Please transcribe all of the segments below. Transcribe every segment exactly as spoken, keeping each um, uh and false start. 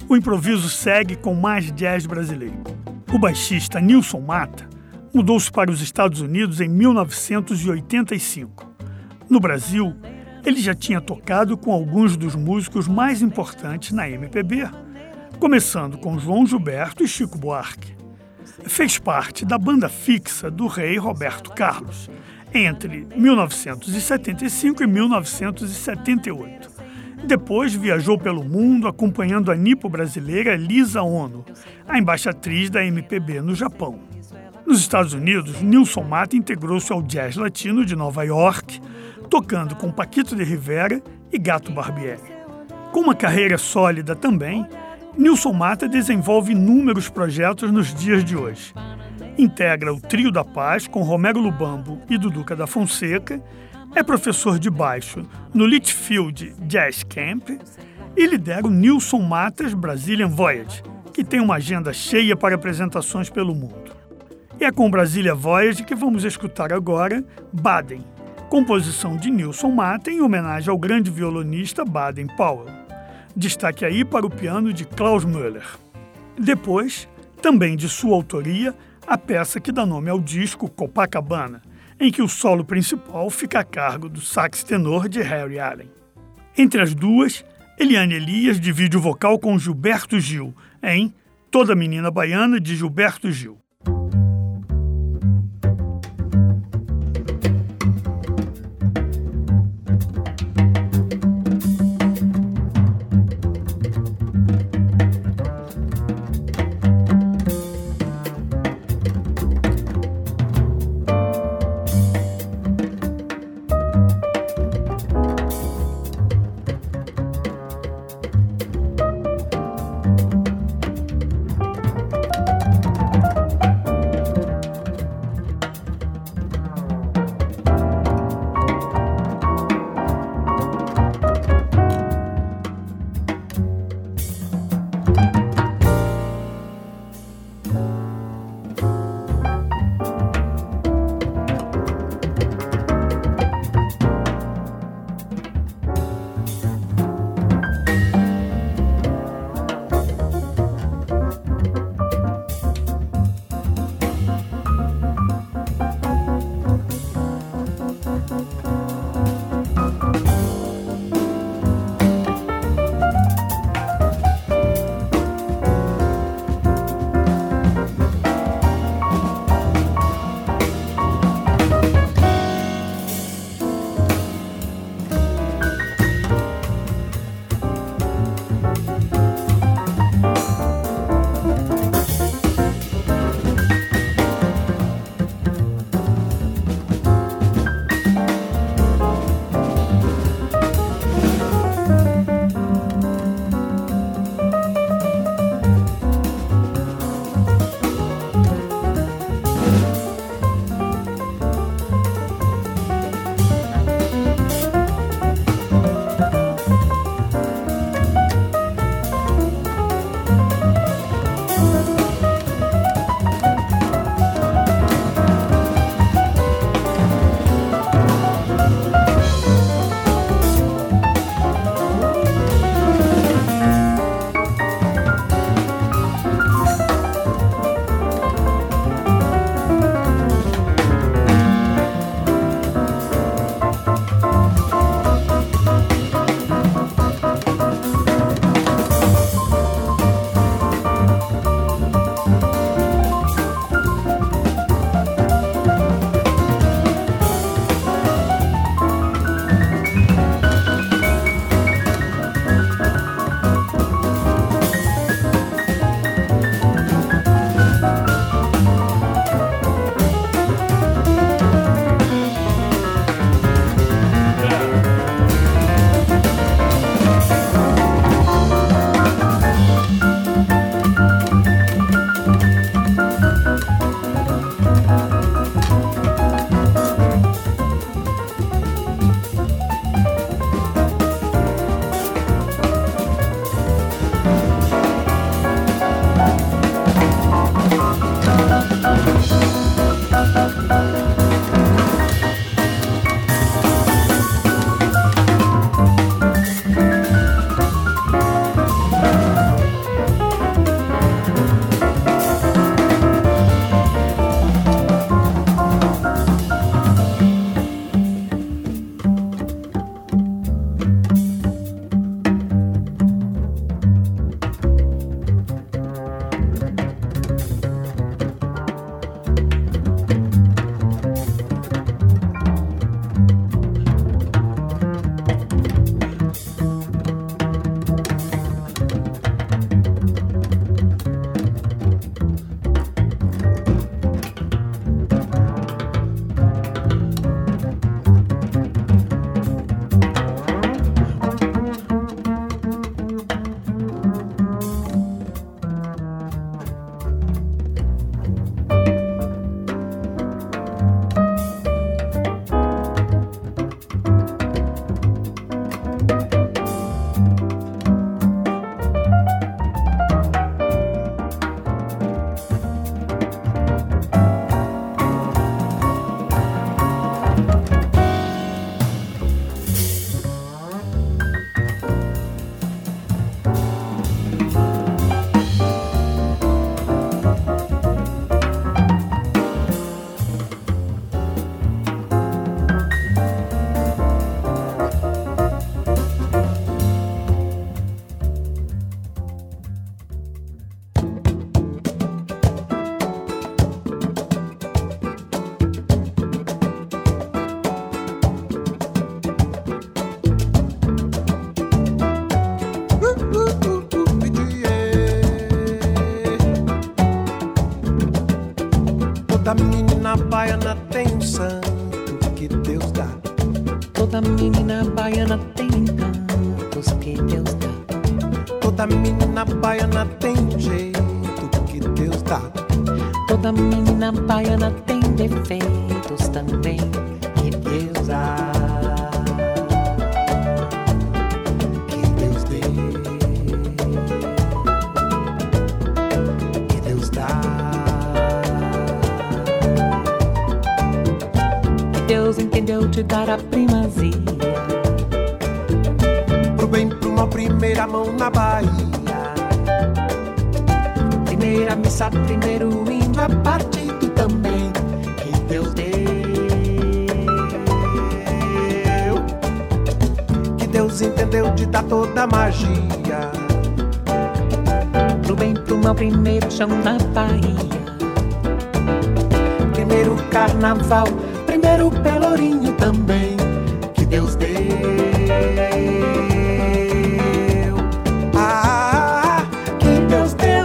o improviso segue com mais jazz brasileiro. O baixista Nilson Mata mudou-se para os Estados Unidos em mil novecentos e oitenta e cinco. No Brasil, ele já tinha tocado com alguns dos músicos mais importantes na M P B, começando com João Gilberto e Chico Buarque. Fez parte da banda fixa do rei Roberto Carlos, entre mil novecentos e setenta e cinco e mil novecentos e setenta e oito. Depois viajou pelo mundo acompanhando a nipo-brasileira Lisa Ono, a embaixatriz da M P B no Japão. Nos Estados Unidos, Nilson Mata integrou-se ao jazz latino de Nova York, tocando com Paquito de Rivera e Gato Barbieri. Com uma carreira sólida também, Nilson Mata desenvolve inúmeros projetos nos dias de hoje. Integra o Trio da Paz com Romero Lubambo e Duduca da Fonseca, é professor de baixo no Litchfield Jazz Camp e lidera o Nilson Matas Brazilian Voyage, que tem uma agenda cheia para apresentações pelo mundo. E é com Brasília Voyage que vamos escutar agora Baden, composição de Nilson Mata em homenagem ao grande violonista Baden Powell. Destaque aí para o piano de Klaus Müller. Depois, também de sua autoria, a peça que dá nome ao disco Copacabana, em que o solo principal fica a cargo do sax tenor de Harry Allen. Entre as duas, Eliane Elias divide o vocal com Gilberto Gil, em Toda Menina Baiana, de Gilberto Gil. baiana tem encantos que Deus dá. Toda menina baiana tem um jeito que Deus dá. Toda menina baiana tem defeitos também que Deus dá. Que Deus dê, que Deus dá. Que Deus entendeu te dar a primazia. Pro bem, pro mal, primeira mão na Bahia. Primeira missa, primeiro índio, a partido também que Deus deu. Que Deus entendeu de dar toda a magia. Pro bem, pro mal, primeiro chão na Bahia. Primeiro carnaval, primeiro pelourinho também que Deus deu. Ah, que Deus deu.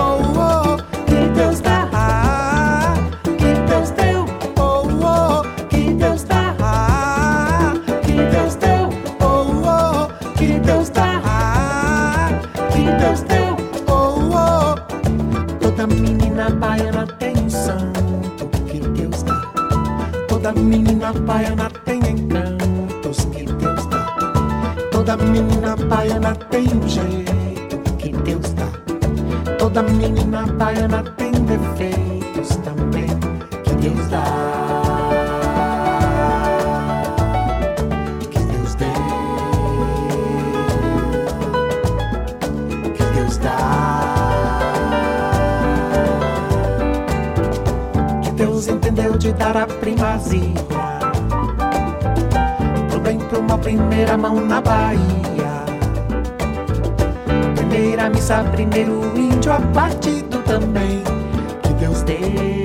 Toda menina baiana tem um santo que Deus dá. Toda menina baiana tem encantos que Deus dá. Toda menina baiana tem um jeito que Deus dá. Toda menina baiana tem defeitos também que Deus dá. Que Deus dê, que Deus dá. Deus entendeu de dar a primazia. Pro bem, pro mal, primeira mão na Bahia. Primeira missa, primeiro índio, a partido também que Deus deu.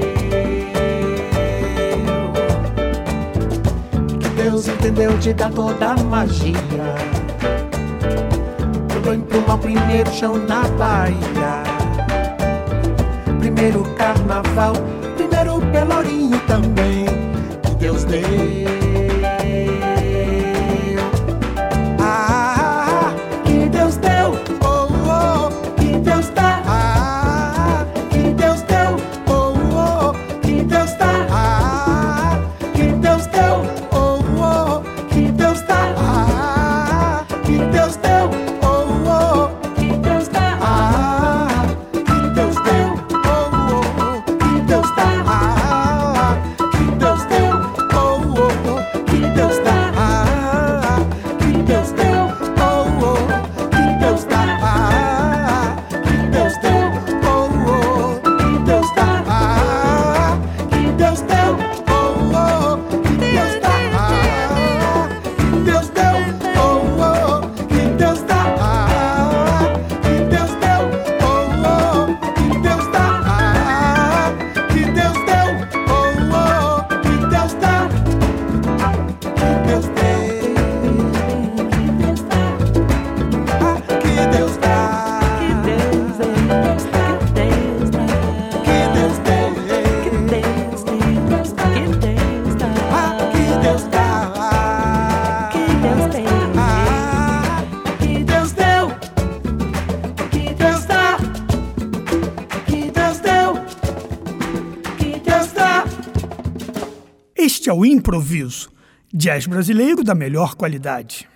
Que Deus entendeu de dar toda a magia. Pro bem, pro mal, primeiro chão na Bahia. Primeiro carnaval, primeiro pelourinho também que Deus deu. Ah, que Deus deu. Oh, oh, que Deus dá. Ah, que Deus deu. Oh, oh, que Deus dá. Ah, que Deus deu. Oh, oh, que Deus dá. Ah, que Deus deu. Oh, oh, que Deus dá. Ah, que Deus deu. Oh, oh, que Deus dá. Que Deus deu, oh, oh, que Deus dá. Que Deus deu, oh, oh, que Deus dá. Que Deus deu, oh, oh, que Deus dá. Que Deus deu, oh, oh, que Deus dá. Que Deus deu, oh, oh, que Deus dá. Que Deus deu, oh, oh, que Deus dá. Que Deus deu, oh, oh, que Deus dá. Que Deus deu, ah, que Deus dá. Que Deus deu, Que Deus deu, que Deus deu, que Deus dá, ah, que Deus dá. que Deus deu, Ah, que Deus deu, que Deus dá. Que Deus deu, que Deus dá. Este é o Improviso, jazz brasileiro da melhor qualidade.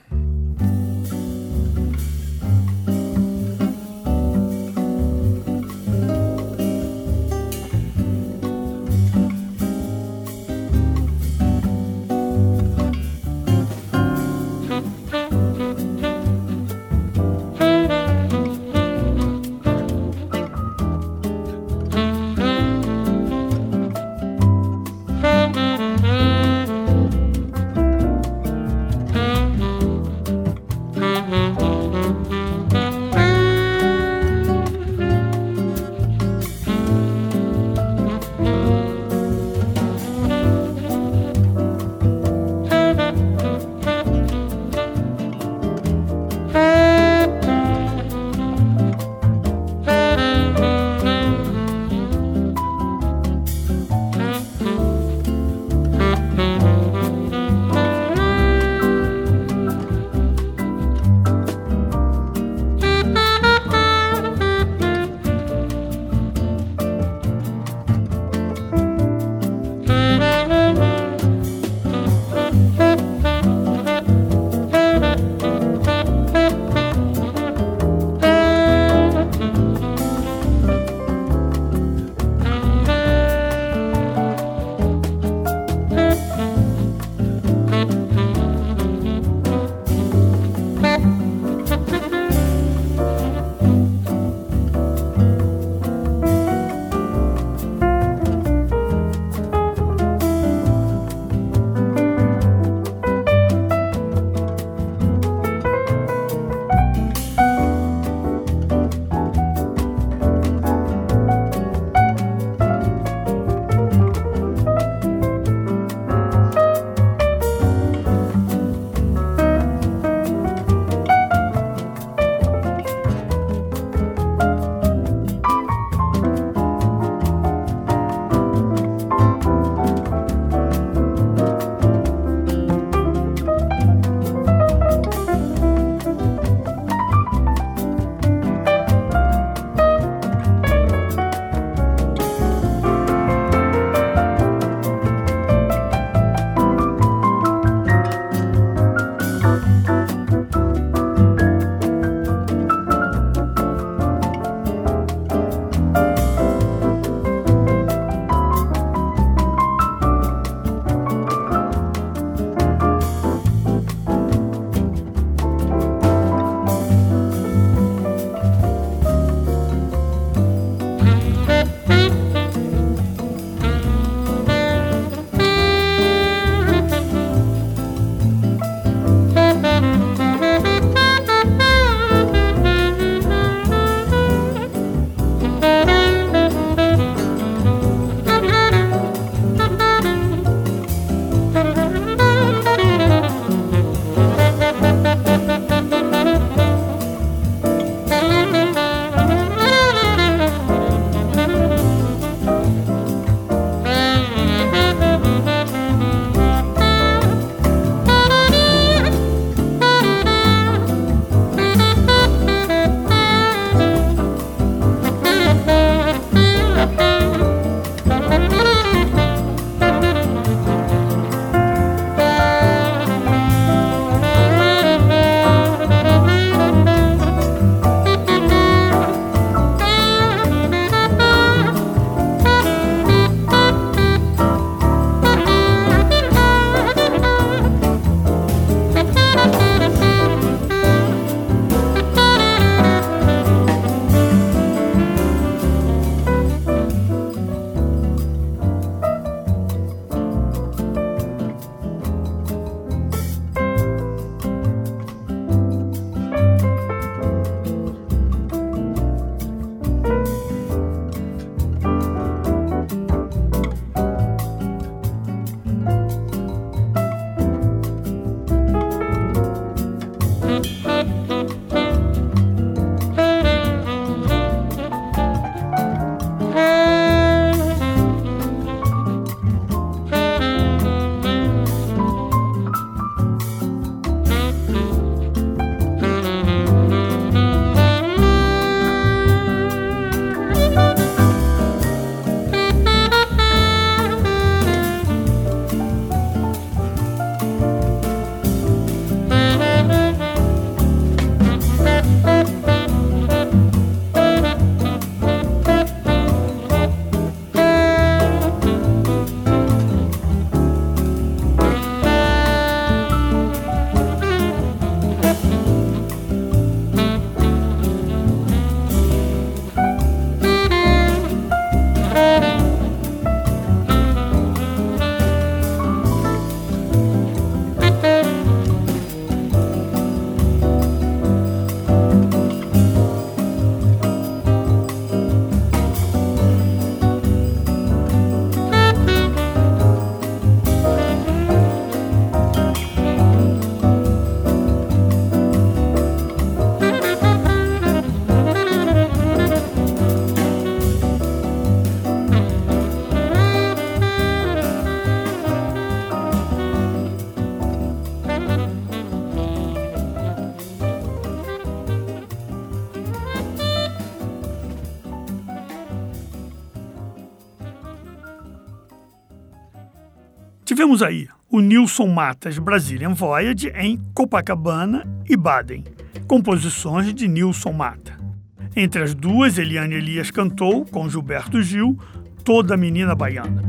Tivemos aí o Nilson Matas Brazilian Voyage em Copacabana e Baden, composições de Nilson Mata. Entre as duas, Eliane Elias cantou, com Gilberto Gil, Toda Menina Baiana.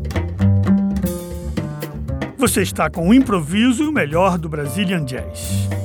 Você está com o improviso e o melhor do Brazilian Jazz.